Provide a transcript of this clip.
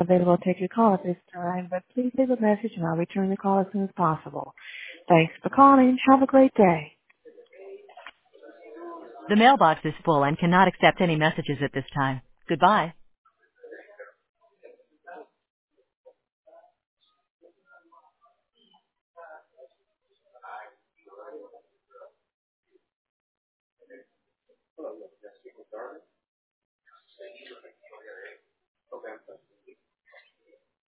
available to take your call at this time, but please leave a message and I'll return the call as soon as possible. Thanks for calling. Have a great day. The mailbox is full and cannot accept any messages at this time. Goodbye.